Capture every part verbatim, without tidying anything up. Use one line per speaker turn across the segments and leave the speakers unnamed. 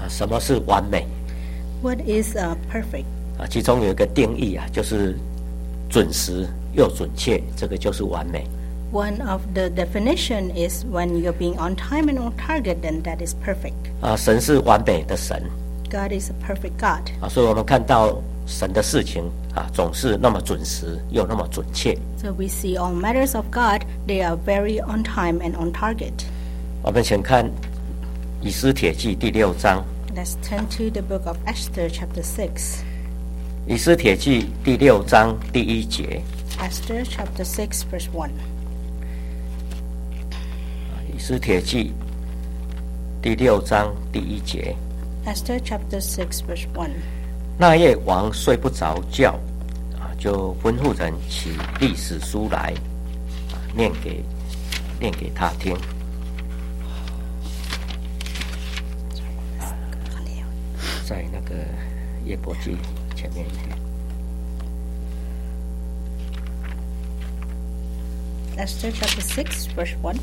什么是完美？
What is uh, perfect?
啊，其中有一个定义啊，就是准时又准确，这个就是完美。
One of the definition is when you're being on time and on target, then that is perfect.
啊，神是完美的神。
God is a perfect God.
啊，所以我们看到神的事情啊，总是那么准时又那么准确。
So we see all matters of God, they are very on time and on target.
我们请看以斯帖记第六章。
Let's turn to the book of Esther, chapter six.
以斯帖记第六章第一节。
Esther, chapter six, verse one.
以斯帖记第六章第一节。
Esther, chapter six, verse one.
那夜王睡不着觉，啊，就吩咐人起历史书来，啊，念给念给他听。在那个约伯记前面一点。
Esther chapter six, verse one.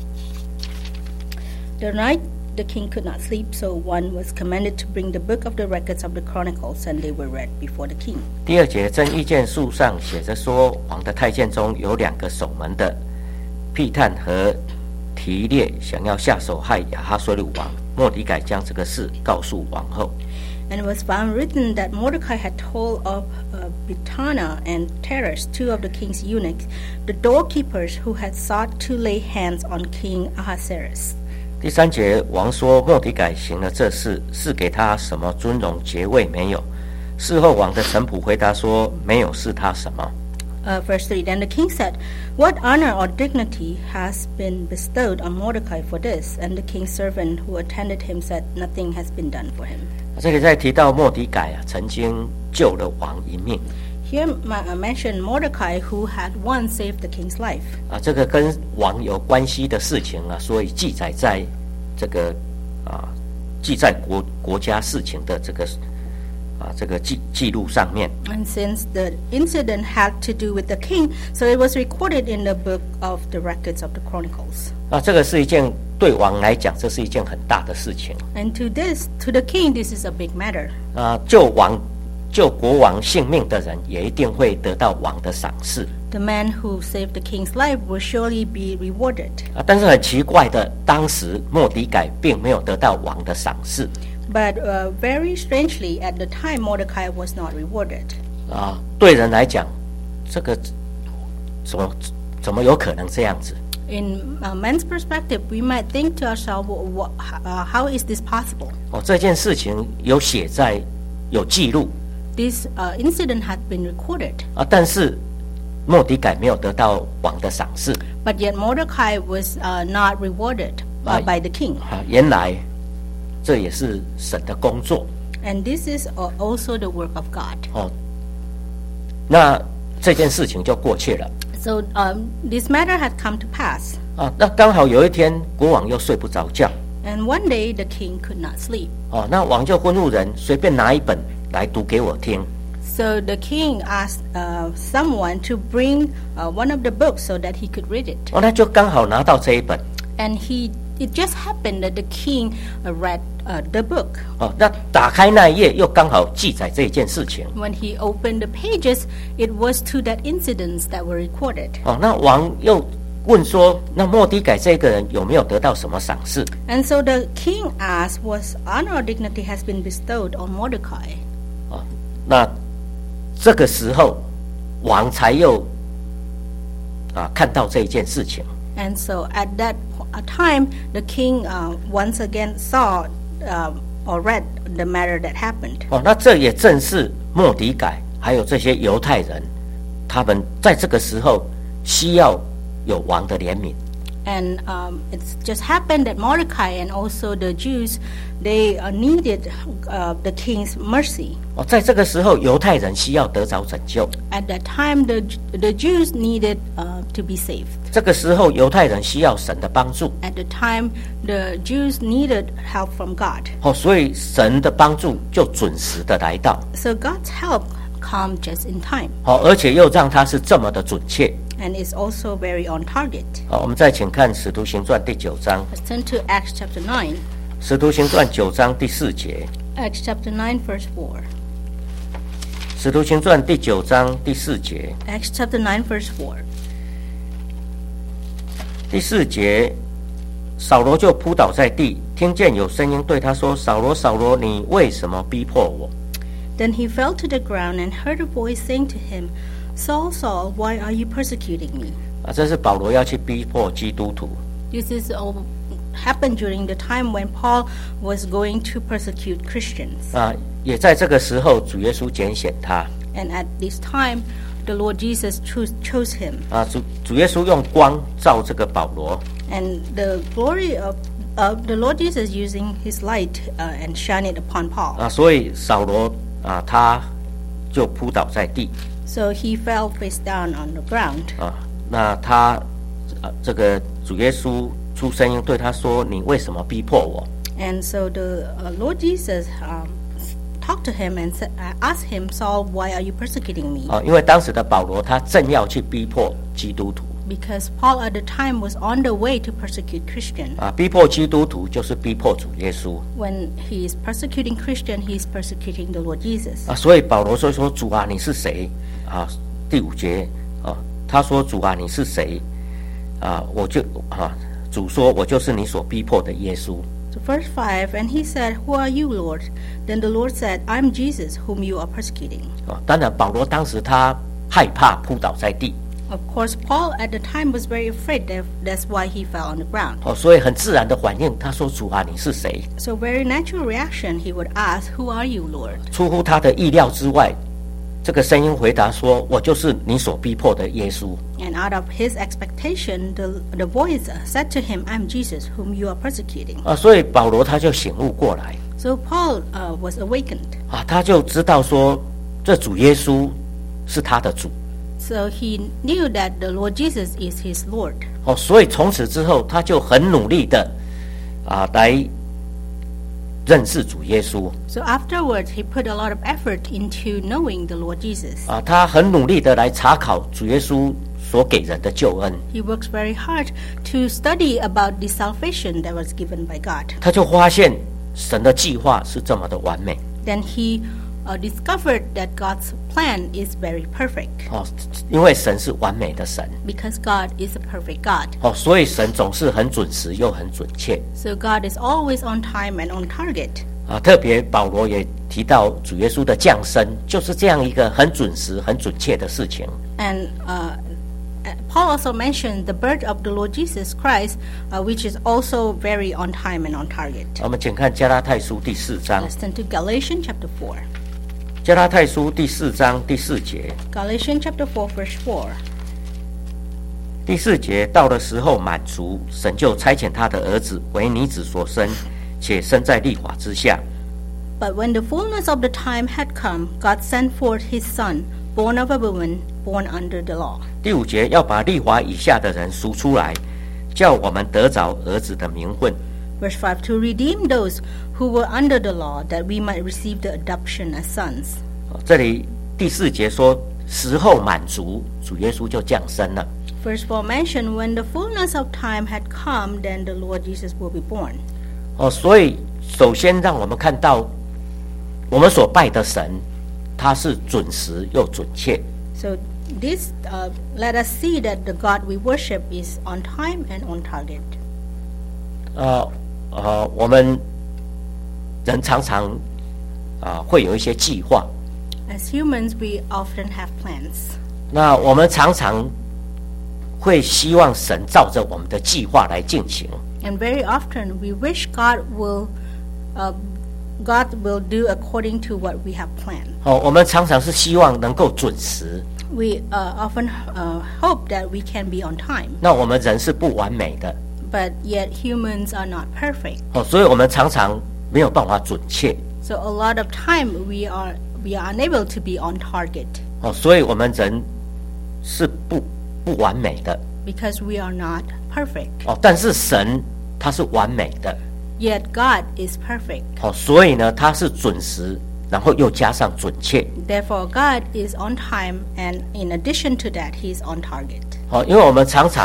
The night the king could not sleep, so one was commanded to bring the book of the records of the Chronicles, and they were read before the king.
第二节真意见书上写着说，王的太监中有两个守门的，辟探和提列想要下手害亚哈随鲁王，末底改将这个事告诉王后。
And it was found written that Mordecai had told of uh, Bigthana and Teresh, two of the king's eunuchs, the doorkeepers who had sought to lay hands on King Ahasuerus.
第三节，王说末底改行了这事，是给他什么尊荣爵位没有？事后王的臣仆回答说，没有是他什么。
Uh, verse three, Then the king said, What honor or dignity has been bestowed on Mordecai for this? And the king's servant who attended him said, Nothing has been done for him.
这里在提到末底改啊，曾经救了王一命。
Here uh, mentioned Mordecai who had once saved the king's life.
啊，这个跟王有关系的事情啊，所以记载在这个啊记载国国家事情的这个啊这个记记录上面。
And since the incident had to do with the king, so it was recorded in the book of the records of the Chronicles.
啊，这个是一件对王来讲，这是一件很大的事情。
And to this, to the king, this is a big matter.
啊，救王救国王性命的人，也一定会得到王的赏识。
The man who saved the king's life will surely be rewarded.
啊，但是很奇怪的，当时末底改并没有得到王的赏识。
But uh, very strangely, at the time, Mordecai was not rewarded.
啊，对人来讲，这个怎么怎么有可能这样子？
In uh, man's perspective, we might think to ourselves, what, uh, how is this possible?
哦，这件事情有写在有记录
This uh, incident had been recorded,
啊，但是末底改没有得到王的赏识
but yet Mordecai was uh, not rewarded uh,
Right.
by the king.
啊，原来这也是神的工作
And this is uh, also the work of God.
哦。那这件事情就过去了
So um, this matter had come to pass.
啊。那刚好有一天，国王又睡不着觉
And one day the king could not sleep.
哦，那王就吩咐人随便拿一本来读给我听
So the king asked uh, someone to bring uh, one of the books so that he could read it.
哦，那就刚好拿到这一本
And he, it just happened that the king uh, read uh, the book.
哦。那打开那一页，又刚好记载这件事情
When he opened the pages, it was to that incidents that were recorded.
哦。那王又问说，那末底改这个人有没有得到什么赏识？
And so the king asked, was honor or dignity has been bestowed on Mordecai?
哦，那这个时候王才又啊看到这一件事情
And so at that uh, time, the king uh, once again saw uh, or read the matter that happened.
哦。那这也正是末底改还有这些犹太人，他们在这个时候需要有王的怜悯
And um, it's just happened that Mordecai and also the Jews, they uh, needed uh, the king's mercy.
哦。在这个时候，犹太人需要得着拯救。
At that time, the the Jews needed uh, to be saved.
这个时候，犹太人需要神的帮助。
At the time, the Jews needed help from God.
哦，所以神的帮助就准时的来到。
So God's help come just in time.
哦，而且又让他是这么的准确。
And it's also very on target.
好，我们再请看《使徒行传》第九章。
Let's turn to Acts chapter nine.
《 使徒行传九章第四节。
Acts chapter nine, verse four.
使徒行传第九章第四节。
Acts chapter nine, verse four.
第四节，扫罗就扑倒在地，听见有声音对他说：“扫罗，扫罗，你为什么逼迫我？”
Then he fell to the ground and heard a voice saying to him, Saul, Saul, why are you persecuting me?
啊，这是保罗要去逼迫基督徒。
This is all happened during the time when Paul was going to persecute Christians.
啊，也在这个时候，主耶稣拣选他。
And at this time, the Lord Jesus chose, chose him.
啊，主主耶稣用光照这个保罗。
And the glory of uh, the Lord Jesus using his light uh, and shine it upon Paul.
啊，所以扫罗啊，他就扑倒在地。
So he fell face down on the ground.
啊，那他啊，这个主耶稣出声音对他说：“你为什么逼迫我？”
And so the uh, Lord Jesus um, talked to him and said, uh, asked him, Saul, why are you persecuting me?
啊，因为当时的保罗他正要去逼迫基督徒。
Because Paul at the time was on the way to persecute Christian.
啊，逼迫基督徒就是逼迫主耶稣。
When he is persecuting Christian, he is persecuting the Lord Jesus.
啊，所以保罗说说主啊，你是谁？啊，第五节啊，他说主啊，你是谁？啊，我就啊，主说我就是你所逼迫的耶稣。
So verse five, and he said, Who are you, Lord? Then the Lord said, I'm Jesus, whom you are persecuting.
啊，当然保罗当时他害怕扑倒在地。
Of course, Paul at the time was very afraid. That, that's why he fell on the ground.
哦，所以很自然的反应，他说主啊，你是谁？
So very natural reaction, he would ask, Who are you, Lord?
出乎他的意料之外，这个声音回答说：“我就是你所逼迫的耶稣。”
And out of his expectation, the the voice said to him, "I'm Jesus, whom you are persecuting."
啊，所以保罗他就醒悟过来
So Paul uh, was awakened.
啊，他就知道说，这主耶稣是他的主
So he knew that the Lord Jesus is his Lord.
哦，所以从此之后，他就很努力的啊来认识主耶稣
So afterwards, he put a lot of effort into knowing the Lord Jesus.
啊，他很努力的来查考主耶稣所给人的救恩，
He works very hard to study about the salvation that was given by God.
他就发现神的计划是这么的完美
Then he uh, discovered that God's plan is very perfect
哦，因为神是完美的神
because God is a perfect God.
哦，所以神总是很准时又很准确
So God is always on time and on target.
啊。特别保罗也提到主耶稣的降生，就是这样一个很准时、很准确的事情。
And uh, Paul also mentioned the birth of the Lord Jesus Christ, uh, which is also very on time and on target.
我们请看加拉太书第四章，
Let's turn to Galatians chapter four.
加拉太书第四章第四节，
Galatians chapter four, verse four.
第四节到了时候满足，神就差遣他的儿子为女子所生，且生在律法之下。
But when the fullness of the time had come, God sent forth his Son, born of a woman, born under the law.
第五节要把律法以下的人赎出来，叫我们得着儿子的名分。
Verse five, to redeem those who were under the law, that we might receive the adoption as sons.
这里第四节说时候满足，主耶稣就降生了。
Verse four mentioned, when the fullness of time had come, then the Lord Jesus will be born.
哦，所以首先让我们看到我们所拜的神，他是准时又准确。
So this uh, let us see that the God we worship is on time and on target.
呃呃，我们人常常啊、呃、会有一些计划，
As humans, we often have plans.
那我们常常会希望神照着我们的计划来进行。
And very often we wish God will uh, God will do according to what we have planned.
哦，我们常常是希望能够准时。
We uh, often uh, hope that we can be on time.
那我们人是不完美的，
But yet humans are not perfect.
哦，所以我们常常没有办法准确。
So a lot of time we are we are unable to be on target
哦，所以我们人是不不完美的。
because we are not perfect.
哦，但是神他是完美的。
Yet God is perfect.
哦，所以呢，他是准时，然后又加上准确。
Therefore, God is on time, and in addition to that, He is on target.
哦，因为我们常常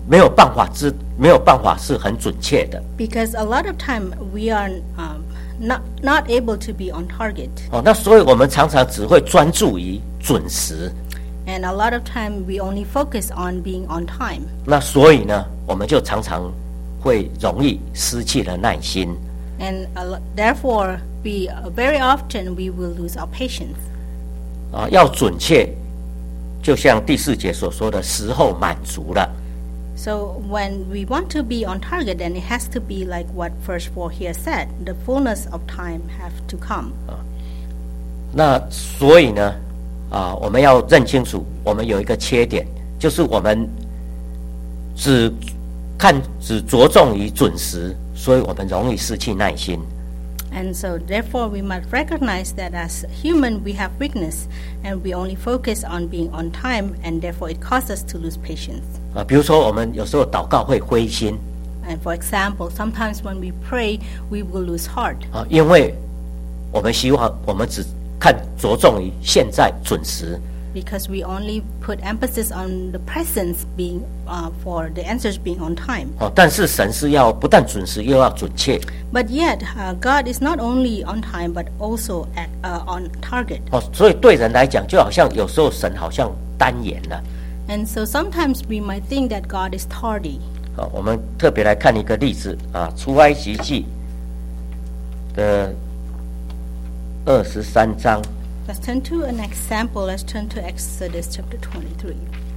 没有办法知没有办法是很准确的。
Because a lot of time we are um, not not able to be on target.
哦，那所以我们常常只会专注于准时。
And a lot of time we only focus on being on time.
那所以呢，我们就常常会容易失去了耐心。
And a lo- therefore, we uh, very often we will lose our patience.
啊，要准确，就像第四节所说的，时候满足了。
So when we want to be on target, then it has to be like what verse four here said: the fullness of time have to come.
那所以呢，啊，我们要认清楚，我们有一个缺点，就是我们只看只着重于准时，所以我们容易失去耐心。
And so therefore we must recognize that as human we have weakness, and we only focus on being on time, and therefore it causes us to lose patience.
啊，比如说我们有时候祷告会灰心
And for example, sometimes when we pray, we will lose heart
啊，因为我们希望我们只看着重于现在准时。
because we only put emphasis on the presence being uh, for the answers being on time.
哦，但是神是要不但准时，又要准确。
But yet, uh, God is not only on time but also at uh, on target.
哦，所以对人来讲，就好像有时候神好像单言了。
And so sometimes we might think that God is tardy.
好，我们特别来看一个例子啊，出埃及记的二十三章。
Let's turn to an example. Let's turn to Exodus chapter twenty-three.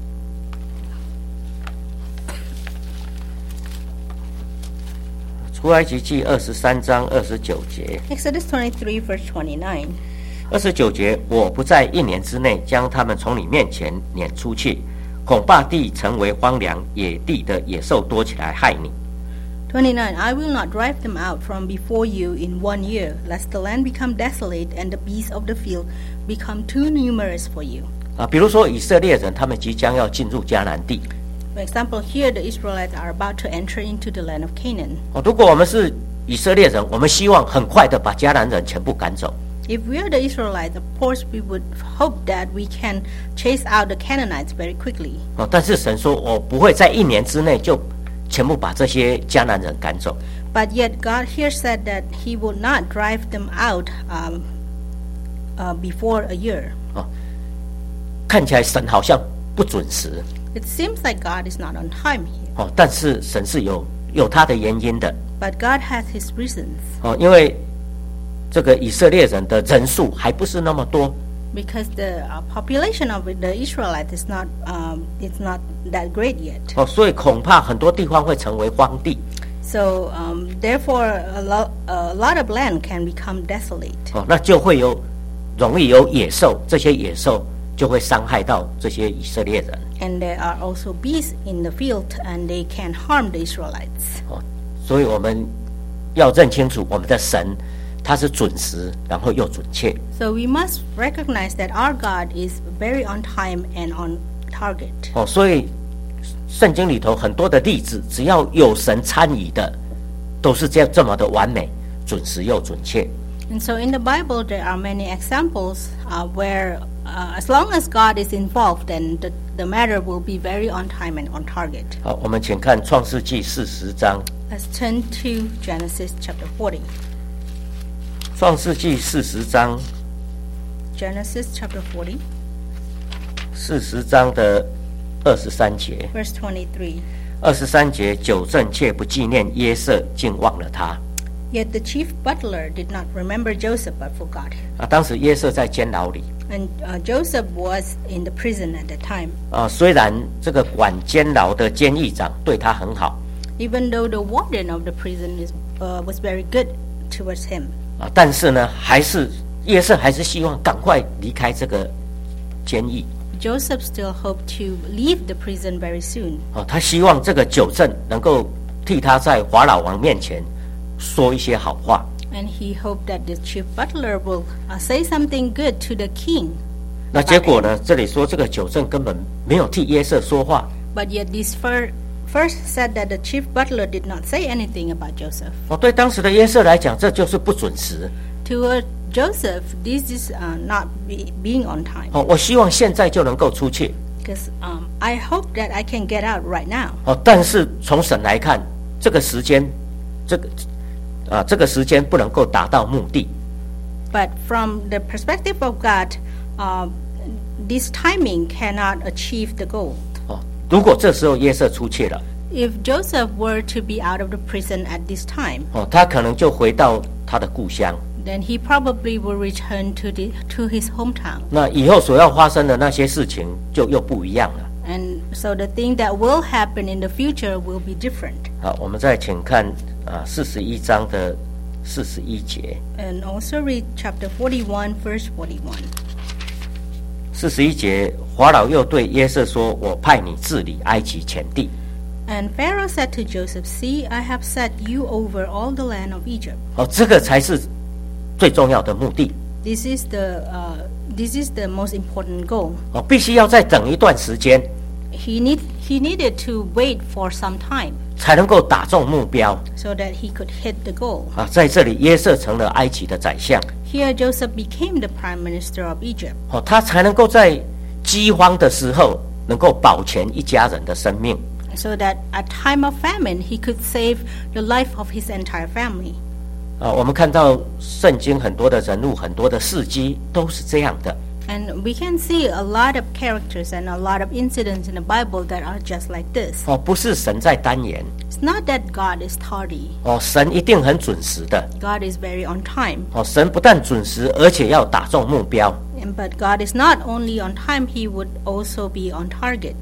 出埃及记二十三章二十九节。
Exodus twenty-three, verse twenty-nine.
二十九节，我不在一年之内将他们从你面前撵出去，恐怕地成为荒凉，野地的野兽多起来害你。
twenty-nine. I will not drive them out from before you in one year, lest the land become desolate and the beasts of the field become too numerous for you.
啊，比如说以色列人，他们即将要进入迦南地。
For example, here the Israelites are about to enter into the land of Canaan.
哦，如果我们是以色列人，我们希望很快的把迦南人全部赶走。
If we are the Israelites, of course we would hope that we can chase out the Canaanites very quickly.
哦，但是神说，我不会在一年之内就全部把这些迦南人赶走。
But yet God here said that He will not drive them out um, uh, before a year.
哦，看起来神好像不准时。
It seems like God is not on time here.
哦，但是神是有有他的原因的。
But God has His reasons.
哦，因为这个以色列人的人数还不是那么多。
Because the uh, population of the Israelites is not um, it's not that great yet.
哦，所以恐怕很多地方会成为荒地。
So um, therefore, a, lo- a lot of land can become desolate.
哦，那就会有容易有野兽，这些野兽就会伤害到这些以色列人。
And there are also beasts in the field, and they can harm the Israelites.
哦，所以我们要认清楚我们的神，他是准时，然后又准确。
So we must recognize that our God is very on time and on target.
哦，所以圣经里头很多的例子，只要有神参与的，都是这样这么的完美、准时又准确。
And so in the Bible, there are many examples uh, where, uh, as long as God is involved, then the, the matter will be very on time and on target.
好，我们请看创世纪四十章。
Let's turn to Genesis chapter forty.
创世纪四十章，
Genesis chapter forty,
四十章的二十三节。
verse twenty-three.
二十三节，九正却不纪念约瑟，竟忘了他。
Yet the chief butler did not remember Joseph but forgot him.
啊，当时约瑟在监牢里。
And uh, Joseph was in the prison at that time.
啊，虽然这个管监牢的监狱长对他很好，
Even though the warden of the prison is, uh, was very good towards him.
啊，但是呢，还是约瑟还是希望赶快离开这个监狱。
Joseph still hoped to leave the prison very soon.
啊，他希望这个九正能够替他在法老王面前说一些好话。
And he hoped that the chief butler will uh, say something good to the king.
那结果呢？这里说这个九正根本没有替约瑟说话。
But yet this fir- first said that the chief butler did not say anything about Joseph.
哦，对当时的约瑟来讲，这就是不准时。
To uh, Joseph, this is uh, not be- being on time.
哦，我希望现在就能够出去。
because um, I hope that I can get out right now.
哦，但是从神来看，这个时间，这个啊，这个时间不能够达到目的。
But from the perspective of God, uh, this timing cannot achieve the goal.
哦，如果这时候约瑟出去了，
If Joseph were to be out of the prison at this time,
哦，他可能就回到他的故乡。
then he probably will return to the to his hometown.
那以后所要发生的那些事情就又不一样了。
And so the thing that will happen in the future will be different.
好，我们再请看啊四十一章的四十一节。
And also read chapter forty-one, verse forty-one.
四十一节，法老又对约瑟说：“我派你治理埃及全地。”
And Pharaoh said to Joseph, "See, I have set you over all the land of Egypt."
哦，这个才是最重要的目的。
This is the uh, this is the most important goal.
哦，必须要再等一段时间，
He need he needed to wait for some time
才能够打中目标。
so that he could hit the goal.
啊，在这里，约瑟成了埃及的宰相。
Here, Joseph became the prime minister of Egypt,
哦，他才能够在饥荒的时候，能够保全一家人的生命。
so that at time of famine he could save the life of his entire family.
啊，我们看到圣经很多的人物、很多的事迹都是这样的。
And we can see a lot of characters and a lot of incidents in the Bible that are just like this.
哦，不是神在单言，
It's not that God is tardy.
哦，神一定很准时的。
God is very on time.
哦，神不但准时，而且要打中目标。
And, but God is not only on time, he would also be on target.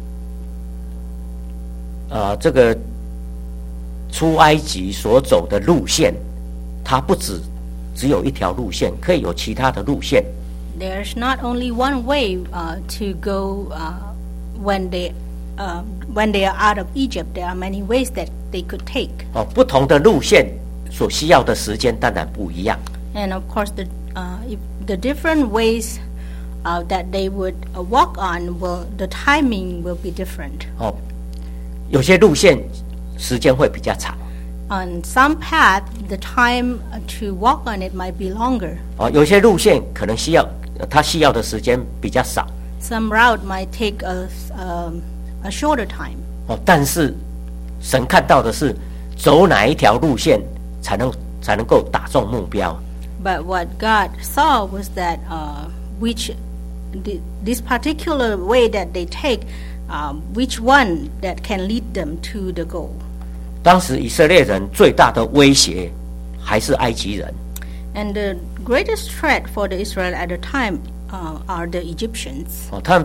啊，这个出埃及所走的路线，它不止只有一条路线，可以有其他的路线。
There's not only one way uh, to go uh, when they uh, when they are out of Egypt. There are many ways that they could take.
哦，不同的路线所需要的时间当然不一样。
And of course, the uh, if the different ways uh, that they would uh, walk on will the timing will be different.
哦，有些路线时间会比较长。
On some path, the time uh, to walk on it might be longer.
哦，有些路线可能需要，呃它需要的时间比较少。
Some route might take a um, a shorter time.
哦，但是神看到的是走哪一条路线才能才能够打中目标。
But what God saw was that uh, which the, this particular way that they take, um, which one that can lead them to the goal.
当时以色列人最大的威胁还是埃及人。
And the greatest threat for the Israel at the time uh, are the Egyptians.
哦，他们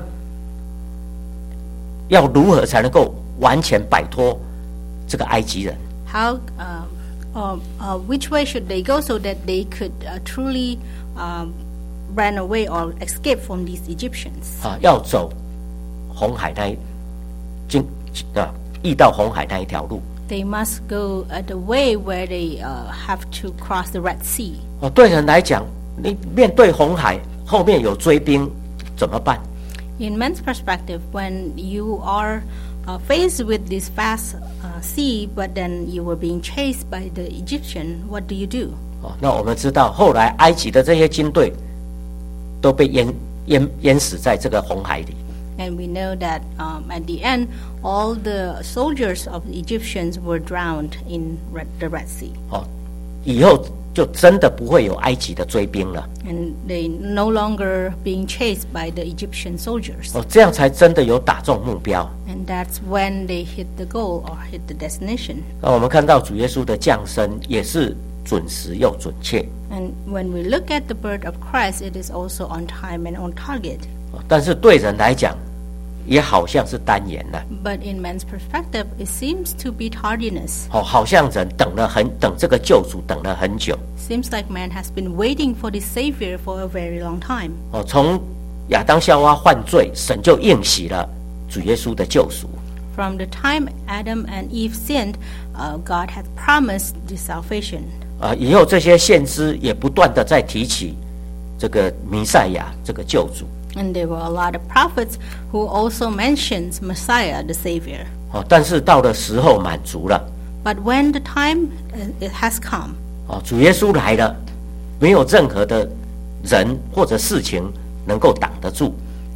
要如何才能够完全摆脱这个埃及人？
How, uh, uh, uh, which way should they go so that they could uh, truly uh, run away or escape from these Egyptians?
啊，要走红海那一经啊，易到红海那一条路。
They must go uh, the way where they uh, have to cross the Red Sea.
哦，对人来讲，你面对红海后面有追兵怎么办？
In men's perspective, when you are uh, faced with this vast uh, sea, but then you were being chased by the Egyptian, what do you do?
哦，那我们知道后来埃及的这些军队都被淹淹淹死在这个红海里。
And we know that um, at the end, all the soldiers of the Egyptians were drowned in Red, the Red Sea.
哦，以后就真的不会有埃及的追兵了。
And they no longer being chased by the Egyptian soldiers.
哦，这样才真的有打中目标。
And that's when they hit the goal or hit the destination.
那我们看到主耶稣的降生也是准时又准确。
And when we look at the birth of Christ, it is also on time and on target.
哦，但是对人来讲，也好像是单言了。
But in man's perspective, it seems to be tardiness.
哦，好像人等了很等这个救主等了很久。
Seems like man has been waiting for the Savior for a very long time.
哦，从亚当夏娃犯罪，神就应许了主耶稣的救赎。
From the time Adam and Eve sinned, uh, God had promised the salvation.
啊，以后这些先知也不断的在提起这个弥赛亚这个救主。
And there were a lot of prophets who also mentioned Messiah, the Savior.
哦，但是到了时候满足了。
But when the time uh, it has come,
哦，主耶稣来了，没有任何的人或者事情能够挡得住。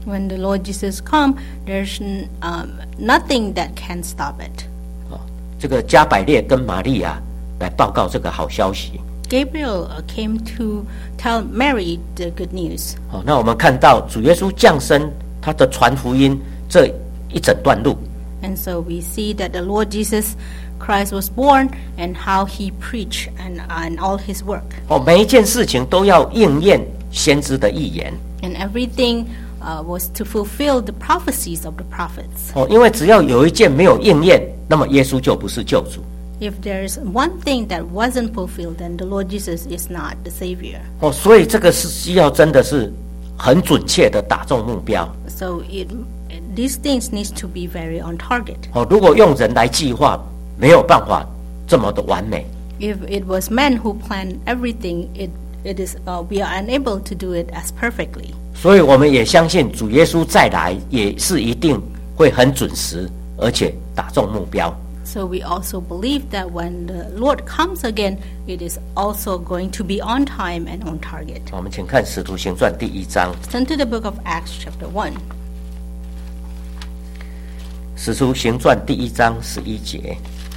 When the Lord Jesus come, there's um, nothing that can stop it.
哦，这个加百列跟玛利亚来报告这个好消息。
Gabriel uh, came to tell Mary the good news.
好，那我们看到主耶稣降生，他的传福音这一整段路。
And so we see that the Lord Jesus Christ was born and how he preached and, and all his work.
哦，每一件事情都要应验先知的预言。
And everything uh, was to fulfill the prophecies of the prophets.
哦，因为只要有一件没有应验，那么耶稣就不是救主。
If there's one thing that wasn't fulfilled, then the Lord Jesus is not the Savior.
哦，所以这个是需要真的是很准确的打中目标。
So it, these things needs to be very on target.
哦，如果用人来计划，没有办法这么的完美。
If it was men who planned everything, it it is uh, we are unable to do it as perfectly.
所以我们也相信主耶稣再来也是一定会很准时，而且打中目标。
So we also believe that when the Lord comes again, it is also going to be on time and on target.
我们请看《使徒行传》第一章，
Turn to the book of Acts chapter one.
《使徒行传》第一章十一节。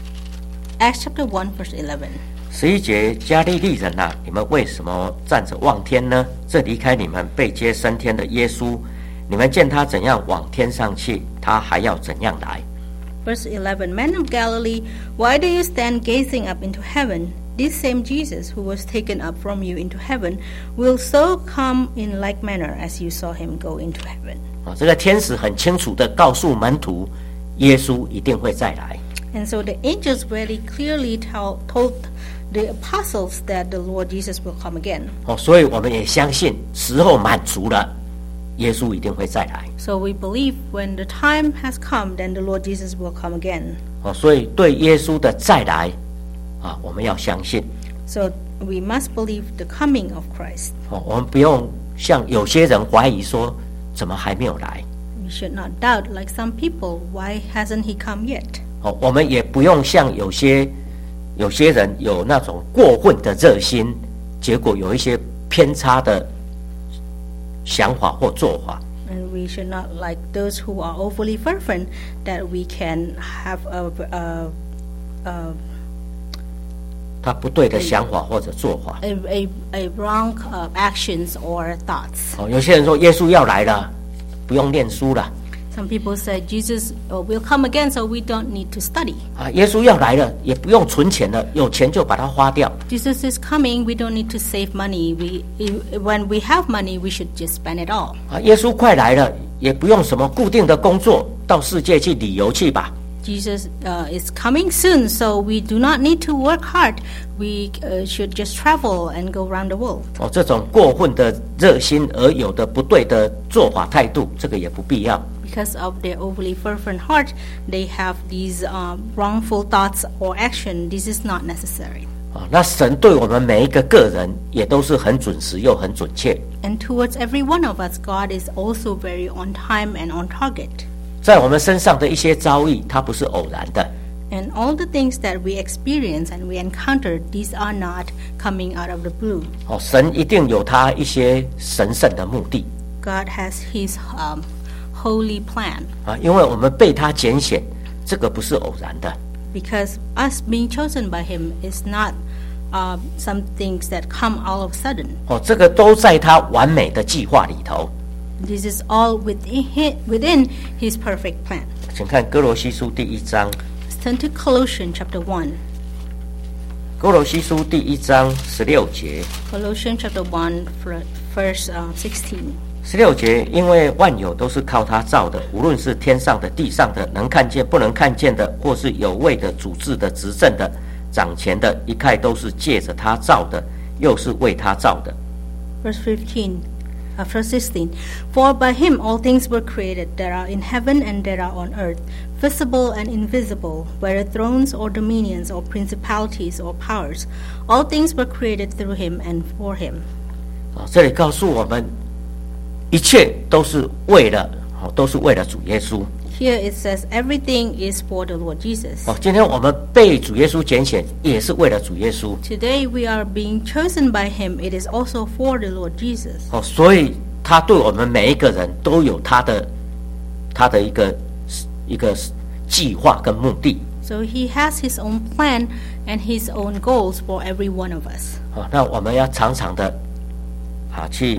Acts chapter one verse eleven.
十一节，加利利人啊，你们为什么站着望天呢？这离开你们被接升天的耶稣，你们见他怎样往天上去，他还要怎样来。
Verse eleven, Men of Galilee, why do you stand gazing up into heaven? This same Jesus who was taken up from you into heaven will so come in like manner as you saw him go into heaven.
啊，这个天使很清楚地告诉门徒，耶稣一定会再来。
And so the angels very clearly tell, told the apostles that the Lord Jesus will come again.
哦，所以我们也相信时候满足了，耶稣一定会再来。
So we believe when the time has come, then the Lord Jesus will come again.
哦，所以对耶稣的再来，啊，我们要相信。
So we must believe the coming of Christ.
哦，我们不用像有些人怀疑说，怎么还没有来？
We should not doubt, like some people, why hasn't he come yet?
哦，我们也不用像有些有些人有那种过分的热心，结果有一些偏差的想法或做法。
And we should not like those who are overly fervent that we can have a, a, a,
他不对的想法或者做法。
a, a, a wrong uh, actions or thoughts.
哦，有些人说耶稣要来了，不用念书了。
Some people say Jesus uh, will come again, so we don't need to study.
啊，耶稣要来了，也不用存钱了，有钱就把它花掉。
Jesus is coming, we don't need to save money. We, when we have money, we should just spend it all.
啊，耶稣快来了，也不用什么固定的工作，到世界去旅游去吧。
Jesus uh, is coming soon, so we do not need to work hard. We uh, should just travel and go around the world.
哦，这种过分的热心而有的不对的做法态度，这个也不必要。
Because of their overly fervent heart, they have these uh, wrongful thoughts or action. This is not necessary.
啊，那神对我们每一个个人也都是很准时又很准确。
And towards every one of us, God is also very on time and on target.
在我们身上的一些遭遇，它不是偶然的。
And all the things that we experience and we encounter, these are not coming out of the blue.
哦，神一定有他一些神圣的目的。
God has His um, holy plan.
啊，因为我们被他拣选，这个不是偶然的。
Because us being chosen by Him is not uh, some things that come all of a sudden.
哦，这个都在他完美的计划里头。
This is all within His, within his perfect plan.
请看哥罗西书第一章。
Let's turn to Colossians chapter one.
哥罗西书第一章十六节。
Colossians chapter one, verse uh, sixteen.
十六节，因为万有都是靠他造的，无论是天上的、地上的，能看见、不能看见的，或是有位的、主治的、执政的、掌权的，一概都是借着他造的，又是为他造的。
Verse fifteen, uh, verse sixteen. For by Him all things were created that are in heaven and that are on earth, visible and invisible, whether thrones or dominions or principalities or powers. All things were created through Him and for Him.
啊，这里告诉我们，一切都是为了，哦，都是为了主耶稣。
Here it says everything is for the Lord Jesus.
哦，今天我们被主耶稣拣选，也是为了主耶稣。
Today we are being chosen by Him. It is also for the Lord Jesus.
哦，所以他对我们每一个人都有他的他的一个一个计划跟目的。
So he has his own plan and his own goals for every one of us.
好，那我们要常常的啊去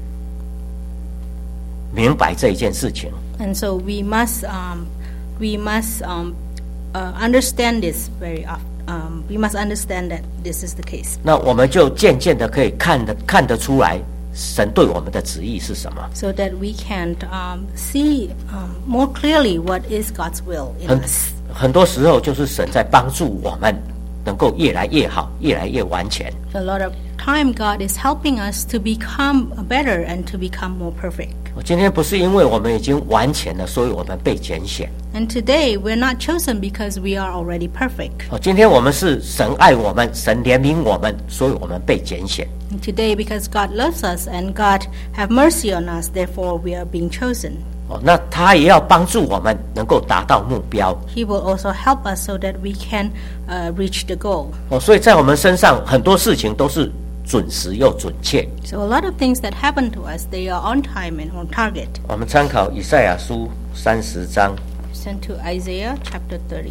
明白这一件事情。
And so we must um, we must um, uh, understand this very often. Um, we must understand that this is the case.
那我们就渐渐的可以看得看得出来，神对我们的旨意是什么。
So that we can um, see um, more clearly what is God's will in
很
us.
很多时候就是神在帮助我们能够越来越好，越来越完全。
A lot of time, God is helping us to become better and to become more perfect.
我今天不是因为我们已经完全了，所以我们被拣选。
And today, we're not chosen because we are already perfect.
哦，今天我们是神爱我们，神怜悯我们，所以我们被拣选。
And today, because God loves us and God have mercy on us, therefore we are being chosen.
哦，那他也要帮助我们能够达到目标。
He will also help us so that we can uh, reach the goal.
哦，所以在我们身上很多事情都是准时又准确。
So a lot of things that happen to us, they are on time and on target.
我们参考以赛亚书三十章。
Send to Isaiah chapter thirty.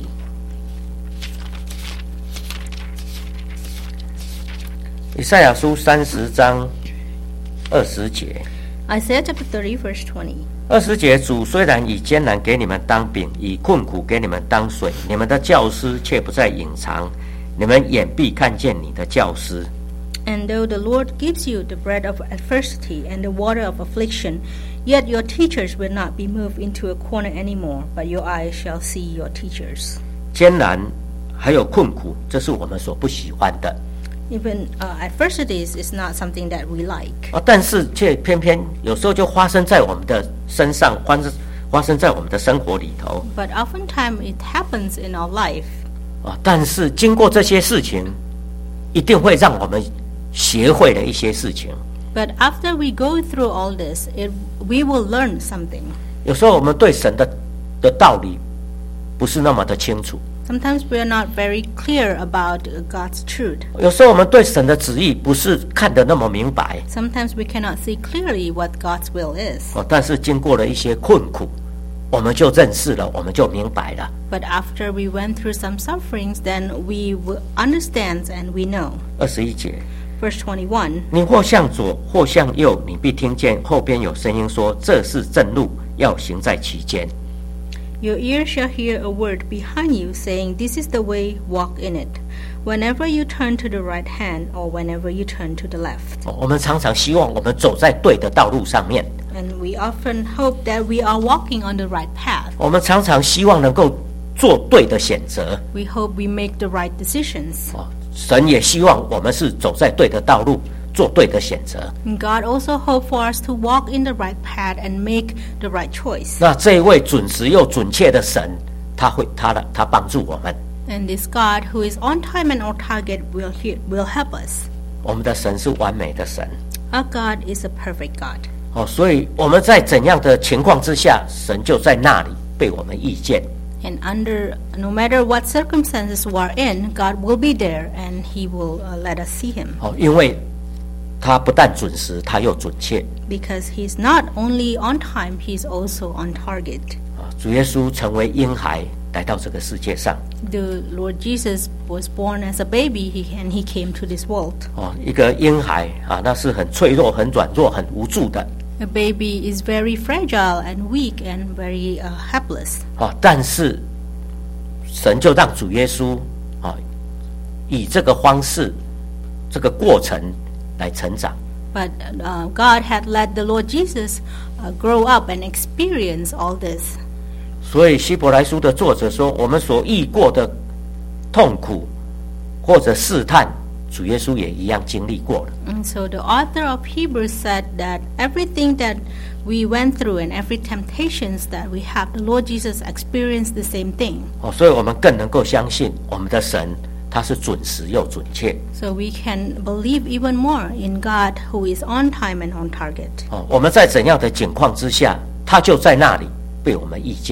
以赛亚书三十章二十节。
Isaiah chapter thirty, verse twenty.
二十节，主虽然以艰难给你们当饼，以困苦给你们当水，你们的教师却不再隐藏，你们眼必看见你的教师。
And though the Lord gives you the bread of adversity and the water of affliction, yet your teachers will not be moved into a corner anymore, but your eyes shall see your teachers.
艰难还有困苦，这是我们所不喜欢的。
Even uh, adversities is not something that we like.
啊，但是却偏偏有时候就发生在我们的身上，发生发生在我们的生活里头。
But oftentimes it happens in our life.
啊，但是经过这些事情，一定会让我们学会了一些事情。
But after we go through all this, it, we will learn something.
有时候我们对神的的道理不是那么的清楚。
Sometimes we are not very clear about God's truth.
有时候我们对神的旨意不是看得那么明白。
Sometimes we cannot see clearly what God's will is.
哦，但是经过了一些困苦，我们就认识了，我们就明白了。
But after we went through some sufferings, then we will understand and we know.
二十一节。
Verse twenty-one.
你或向左，或向右，你必听见后边有声音说：“这是正路，要行在其间。”
Your ear shall hear a word behind you saying, "This is the way, walk in it." Whenever you turn to the right hand, or whenever you turn to the left.
哦，我们常常希望我们走在对的道路上面。
And we often hope that we are walking on the right path.
我们常常希望能够做对的选择。
We hope we make the right decisions.
哦，神也希望我们是走在对的道路，做对的选择。
And God also hopes for us to walk in the right path and make the right choice.
那这一位准时又准确的神，他会他的他帮助我们。
And this God who is on time and on target will he- will help us.
我们的神是完美的神。
Our God is a perfect God.
哦，所以我们在怎样的情况之下，神就在那里被我们遇见。
And under no matter what circumstances we are in, God will be there and He will uh, let us see Him.
哦，因为他不但准时，他又准确。
Because He's not only on time, He's also on target.
啊，主耶稣成为婴孩来到这个世界上。
The Lord Jesus was born as a baby he, and He came to this world.
哦，一个婴孩啊，那是很脆弱、很软弱、很无助的。
A baby is very fragile and weak and very uh, helpless.
啊，但是神就让主耶稣啊，以这个方式、这个过程来成长。
But uh, God had let the Lord Jesus uh, grow up and experience all this.
所以希伯来书的作者说，我们所遇过的痛苦或者试探，主耶稣也一样经历过了。
And so the author of Hebrews said that everything that we went through and every temptations that we have, the Lord Jesus experienced the same thing.
哦，所以我们更能够相信我们的神，他是准时又准确。
So we can believe even more in God who is on time and on target.
哦，我们在怎样的境况之下，他就在那里被我们遇见。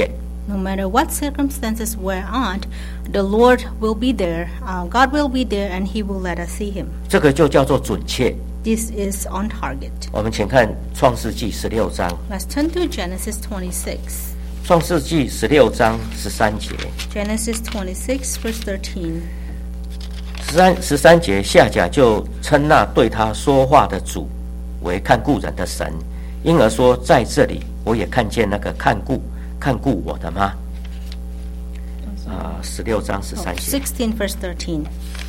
No matter what circumstances we're on, the Lord will be there, uh, God will be there, and He will let us see Him.
这个就叫做准确。
This is on target.
我们请看创世纪十六章。
Let's turn to Genesis twenty-six.
创世纪十六章十三节。
Genesis twenty-six, verse thirteen.
十三十三节，夏甲就称那对他说话的主为看顾人的神，因而说，在这里我也看见那个看顾看顾我的吗？啊，十六章十三节。
Sixteen, verse thirteen.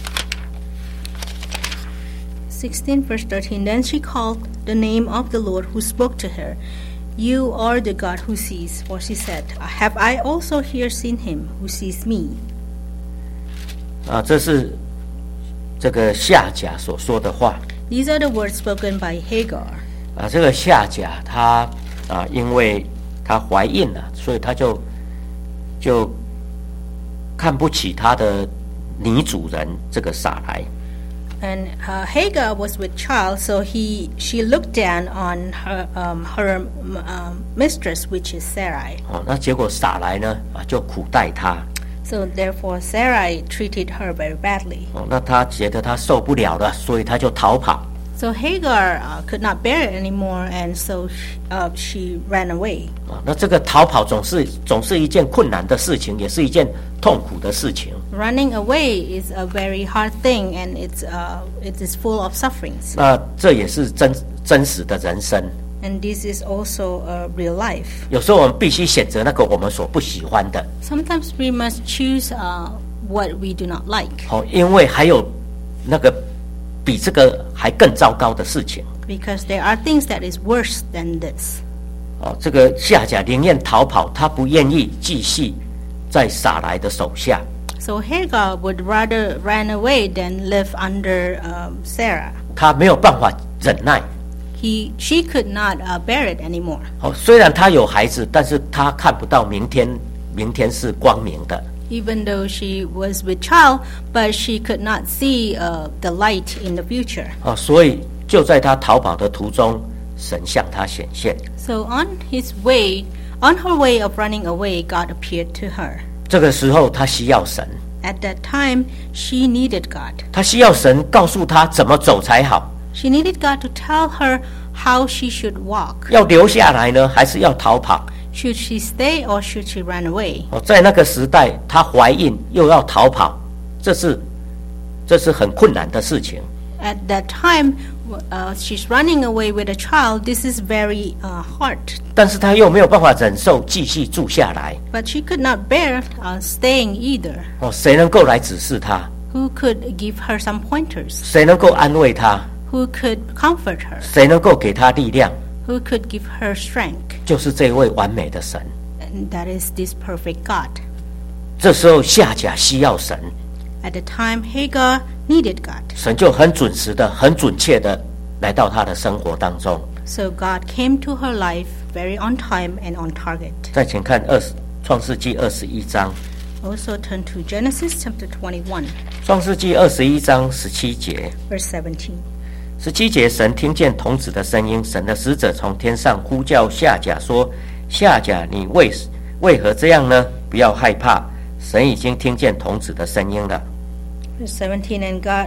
Sixteen, verse thirteen. Then she called the name of the Lord who spoke to her. You are the God who sees. For she said, Have I also here seen him who sees me?
啊，这是这个夏甲所说的话。
These are the words spoken by Hagar.
啊，这个夏甲她啊，因为她怀孕了，所以她就就看不起她的女主人这个撒来。
And uh, Hagar was with child, so he she looked down on her um, her um, mistress, which is Sarai.
哦，那结果撒来呢啊，就苦待她。
So therefore, Sarai treated her very badly.
哦，那她觉得她受不了了，所以她就逃跑。
So Hagar uh, could not bear it anymore, and so she, uh, she ran away.
啊，那这个逃跑总是总是一件困难的事情，也是一件痛苦的事情。
Running away is a very hard thing, and it's uh, it is full of sufferings.
那这也是真真实的人生。
And this is also a real life.
有时候我们必须选择那个我们所不喜欢的。
Sometimes we must choose uh, what we do not like.
哦，因为还有那个比这个还更糟糕的事情。
Because there are things that is worse than this.
哦，这个夏甲宁愿逃跑，他不愿意继续在撒来的手下。
So Hagar would rather run away than live under um, Sarah.
他没有办法忍耐。
He, she could not uh, bear it anymore.
哦，虽然他有孩子，但是他看不到明天，明天是光明的。
Even though she was with child, but she could not see uh, the light in the future.
哦，所以就在他逃跑的途中，神向他显现。
So on his way, on her way of running away, God appeared to her.
这个时候，他需要神。
At that time, she needed God.
他需要神告诉他怎么走才好。
She needed God to tell her how she should walk.
要留下来呢，还是要逃跑？
Should she stay or should she run away?
哦，在那个时代，她怀孕又要逃跑，这是这是很困难的事情。
At that time, uh, she's running away with a child. This is very uh, hard.
但是她又没有办法忍受继续住下来。
But she could not bear uh, staying either.
哦，谁能够来指示她？
Who could give her some pointers?
谁能够安慰她？
Who could comfort her?
谁能够给她力量？
Who could give her strength?
就是这位完美的神。
And that is this perfect God.
这时候夏甲需要神，
At the time, Hagar needed God.
神就很准时的、很准确的来到她的生活当中。
So God came to her life very on time and on target.
再请看二十创世纪二十一章。
Also turn to Genesis chapter twenty-one,
创世纪二十一章十七节。
verse seventeen.
十七节，神听见童子的声音，神的使者从天上呼叫夏甲说：“夏甲，你为为何这样呢？不要害怕，神已经听见童子的声音了。”
Verse seventeen, and God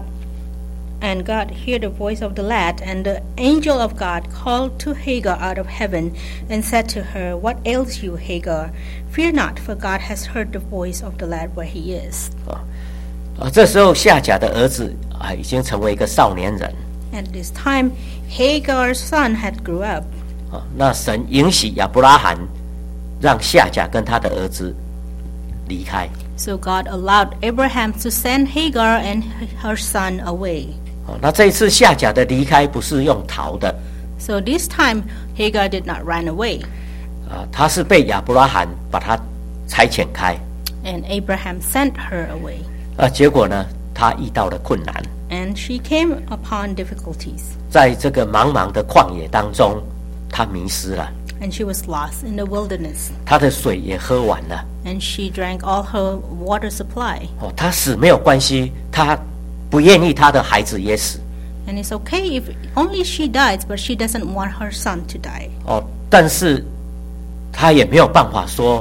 and God heard the voice of the lad, and the angel of God called to Hagar out of heaven and said to her, What ails you, Hagar? Fear not, for God has heard the voice of the lad where he is.
啊啊，这时候夏甲的儿子啊，已经成为一个少年人。
At this time, Hagar's son had grew up.
啊，那神允许亚伯拉罕让夏甲跟他的儿子离开。
So God allowed Abraham to send Hagar and her son away.
啊，那这一次夏甲的离开不是用逃的。
So this time, Hagar did not run away.
啊，他是被亚伯拉罕把他差遣开。
And Abraham sent her away.
啊，结果呢，他遇到了困难。
And she came upon difficulties.
在这个茫茫的旷野当中，他迷失了，
And she was lost in the wilderness.
他的水也喝完了。
And she drank all her water supply.
哦，他死没有关系，他不愿意他的孩子也死。
And it's okay if only she dies, but she doesn't want her son to die.
哦，但是他也没有办法说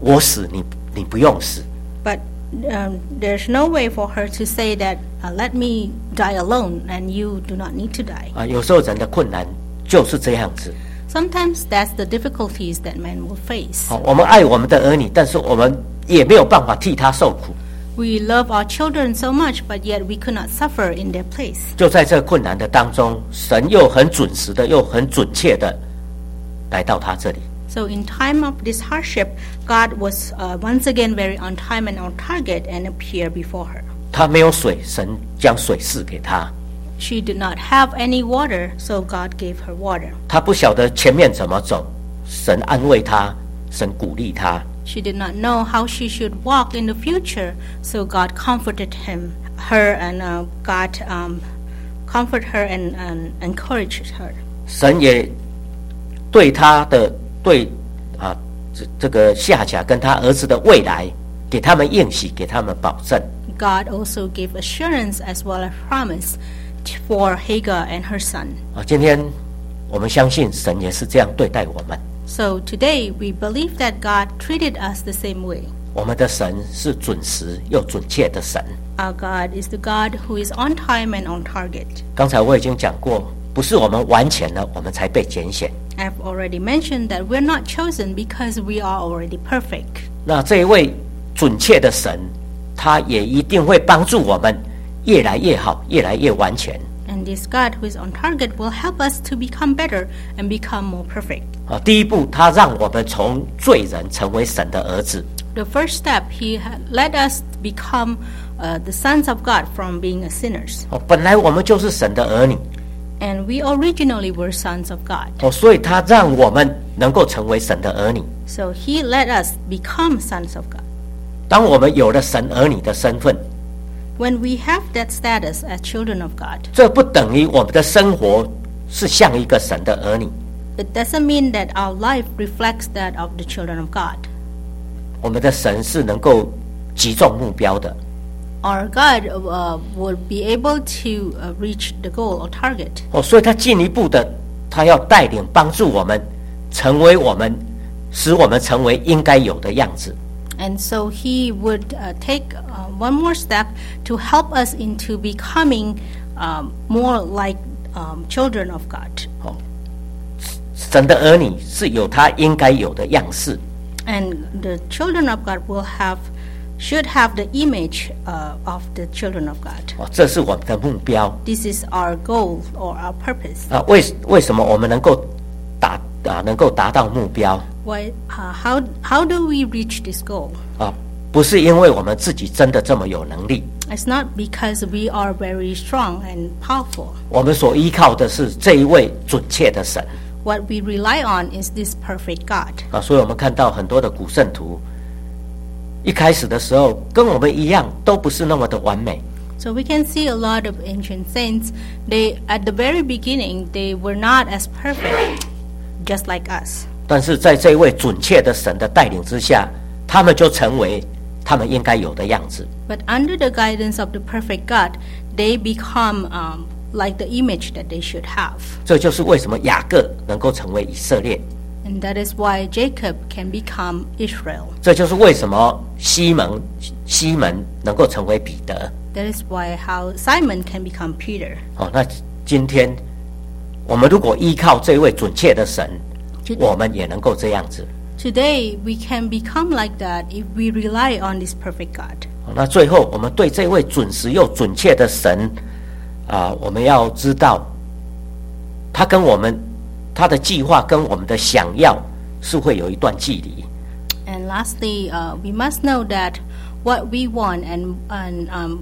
我死你你不用死。
But um, there's no way for her to say that, uh, let me die alone and you do not need to die.
啊，有时候人的困难就是这样子。
Sometimes that's the difficulties that men will face.
好，我们爱我们的儿女，但是我们也没有办法替他受苦。
We love our children so much, but yet we could not suffer in their place.
就在这困难的当中，神又很准时的，又很准确的来到他这里。
So in time of this hardship, God was uh, once again very on time and on target and appeared before her.
他没有水，神将水赐给他。
She did not have any water, so God gave her water.
他不晓得前面怎么走，神安慰他，神鼓励他。
She did not know how she should walk in the future, so God comforted him, her, and uh, God um, comforted her and, and encouraged her.
神也对他的对啊这这个夏甲跟他儿子的未来，给他们应许，给他们保证。
God also gave assurance as well as promise for Hagar and her son.
啊，今天我们相信神也是这样对待我们。
So today we believe that God treated us the same way.
我们的神是准时又准确的神。
Our God is the God who is on time and on target.
刚才我已经讲过，不是我们完全了，我们才被拣选。
I've already mentioned that we're not chosen because we are already perfect.
那这一位准确的神，他也一定会帮助我们越来越好，越来越完全。
And this God who is on target will help us to become better and become more perfect.
啊，第一步，他让我们从罪人成为神的儿子。
The first step, He ha- led us become uh, the sons of God from being a sinners.
哦，本来我们就是神的儿女，
And we originally were sons of God.
哦，所以他让我们能够成为神的儿女。
So He let us become sons of God.
当我们有了神儿女的身份，
When we have that status as children of God,
这不等于我们的生活是像一个神的儿女。
it doesn't mean that our life reflects that of the children of God.
我们的神是能够击中目标的。
Our God uh, will be able to uh, reach the goal or target.
哦，所以他进一步的，他要带领帮助我们，成为我们，使我们成为应该有的样子。
And so He would uh, take uh, one more step to help us into becoming um, more like um, children of God.
哦，神的儿女是有他应该有的样式。
And the children of God will have, should have the image uh, of the children of God.
哦，这是我们的目标。
This is our goal or our purpose.
啊，为为什么我们能够达啊能够达到目标？
Why, uh, how, how do we reach this goal?
啊，不是因为我们自己真的这么有能力，
It's not because we are very strong and powerful.
我们所依靠的是这一位准确的神。
What we rely on is this perfect God.
啊，所以我们看到很多的古圣徒，一开始的时候跟我们一样，都不是那么的完美。
So we can see a lot of ancient saints. They, at the very beginning, they were not as perfect, just like us.
但是在这位准确的神的带领之下，他们就成为他们应该有的样子。
But under the guidance of the perfect God, they become um, like the image that they should have.
这就是为什么雅各能够成为以色列，
And that is why Jacob can become Israel.
这就是为什么西门西门能够成为彼得。
That is why how Simon can become Peter.
哦，那今天我们如果依靠这位准确的神，我们也能够这样子。
Today, we can become like that if we rely on this perfect God.
哦，那最后我们对这位准时又准确的神啊，我们要知道，他跟我们他的计划跟我们的想要是会有一段距离。
And lastly, uh, we must know that what we want and and um,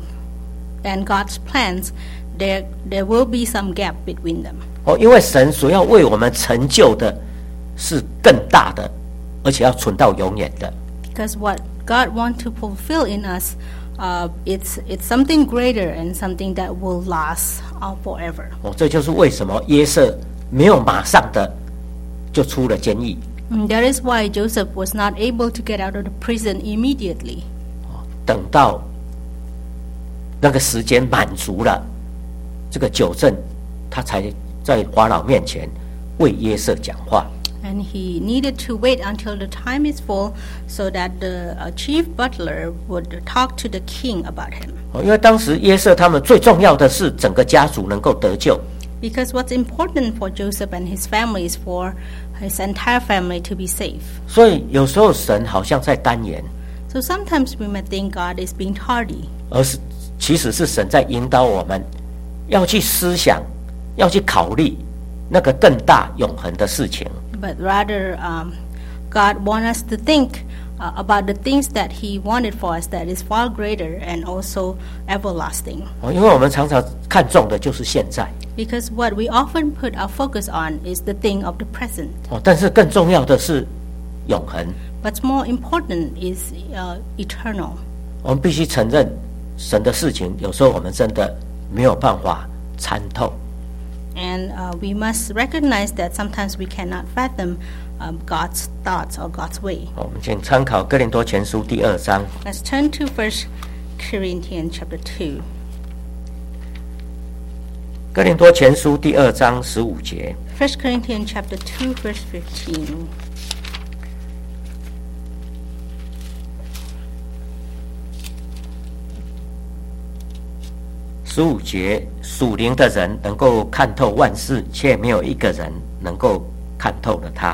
and God's plans, there there will be some gap between them.
哦，因为神所要为我们成就的是更大的，而且要存到永远的。
Because what God wants to fulfill in us, uh, it's it's something greater and something that will last uh, forever.
哦，这就是为什么约瑟没有马上的就出了监狱。
And that is why Joseph was not able to get out of the prison immediately.
等到那个时间满足了，这个九正他才在法老面前为约瑟讲话。
And he needed to wait until the time is full so that the uh, chief butler would talk to the king about him.
因为当时约瑟他们最重要的是整个家族能够得救。
Because what's important for Joseph and his family is for his entire family to be safe.
所以有时候神好像在单言，
So sometimes we might think God is being tardy.
而是其实是神在引导我们，要去思想，要去考虑那个更大永恒的事情。
But rather, um, God wants us to think uh, about the things that He wanted for us that is far greater and also everlasting.
因为我们常常看重的就是现在，
Because what we often put our focus on is the thing of the present.
但是更重要的是永恒。
What's more important is uh, eternal.
我们必须承认，神的事情有时候我们真的没有办法参透。
And uh, we must recognize that sometimes we cannot fathom um, God's thoughts or God's way.
我们请参考哥林多前书第二章。
Let's turn to First Corinthians chapter two.
哥林多前书第二章十五节。
First Corinthians chapter two, verse fifteen.
十五节，属灵的人能够看透万事，却没有一个人能够看透了他。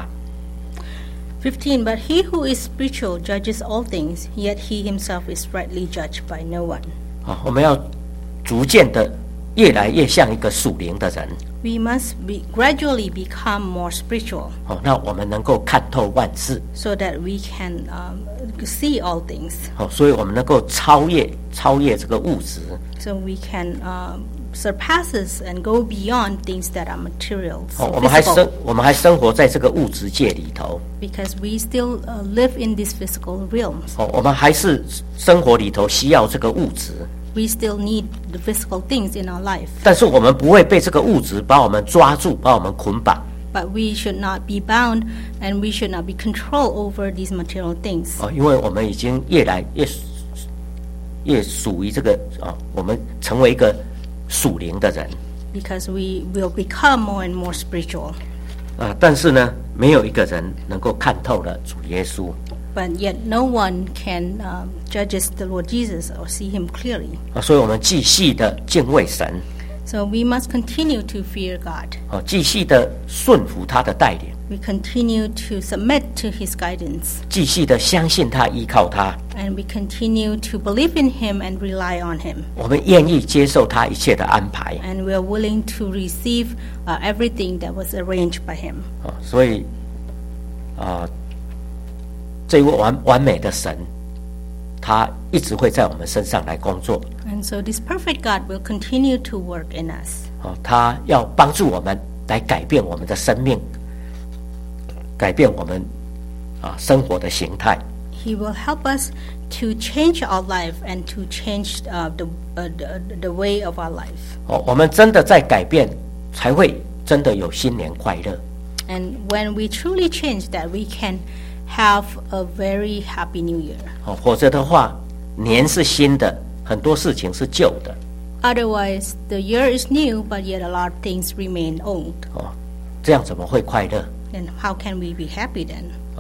fifteen. But he who is spiritual judges all things, yet he himself is rightly judged by no one.
啊，我们要逐渐的越来越像一个属灵的人。
We must be gradually become more spiritual,
哦，那我们能够看透万事。
so that we can um, see all things.
哦，所以我们能够超越超越这个物质。
So we can um, surpass us and go beyond things that are materials,
哦，我们还
physical.
生我们还生活在这个物质界里头。
Because we still uh, live in these physical realms.
哦，我们还是生活里头需要这个物质。
We still need the physical things in our life.
但是我们不会被这个物质把我们抓住，把我们捆绑。
But we should not be bound and we should not be controlled over these material things.
哦，因为我们已经越来越越属于这个啊、哦，我们成为一个属灵的人。
Because we will become more and more spiritual.
啊，但是呢，没有一个人能够看透了主耶稣。
But yet no one can um, judge the Lord Jesus or see him clearly.
啊，所以我们继续的敬畏神，
So we must continue to fear God.
哦，继续的顺服他的带领，
We continue to submit to his guidance.
继续的相信他，依靠他。
And we continue to believe in him and rely on him.
我们愿意接受他一切的安排。
And we are willing to receive uh, everything that was arranged by him.
哦，所以啊，这位完完美的神，他一直会在我们身上来工作。
And so this perfect God will continue to work in us.
哦，他要帮助我们来改变我们的生命，改变我们啊生活的形态。
He will help us to change our life and to change uh, the, uh, the the way of our life.
哦，我们真的在改变，才会真的有新年快乐。
And when we truly change that, we can have a very happy new year.
哦，否则的话，年是新的，很多事情是旧的。
Otherwise, the year is new, but yet a lot of things remain old.
哦，这样怎么会快乐？
And how can we be happy then?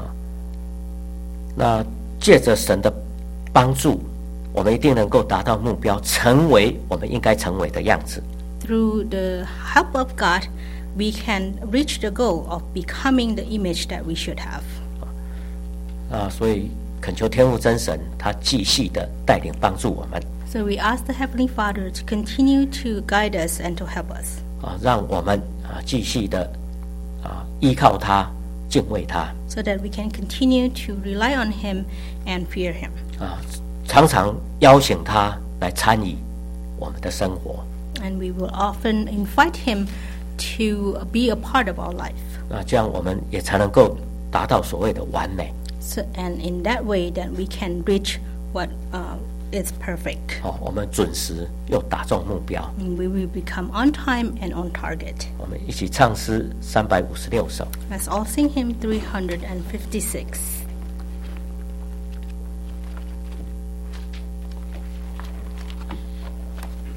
那借着神的帮助，我们一定能够达到目标，成为我们应该成为的样子。
Through the help of God, we can reach the goal of becoming the image that we should have.
啊，所以恳求天父真神，他继续的带领帮助我们。
So we ask the Heavenly Father to continue to guide us and to help us.
啊，让我们啊继续的啊依靠他，敬畏他。
So that we can continue to rely on Him and fear Him.
啊，常常邀请他来参与我们的生活。
And we will often invite Him to be a part of our life.
那这样我们也才能够达到所谓的完美。
So, and in that way, that we can reach what uh, is perfect.
哦，我们准时又打中目标。
And we will become on time and on target.
我们一起唱诗三百五十六首。
Let's all sing Hymn three hundred fifty-six.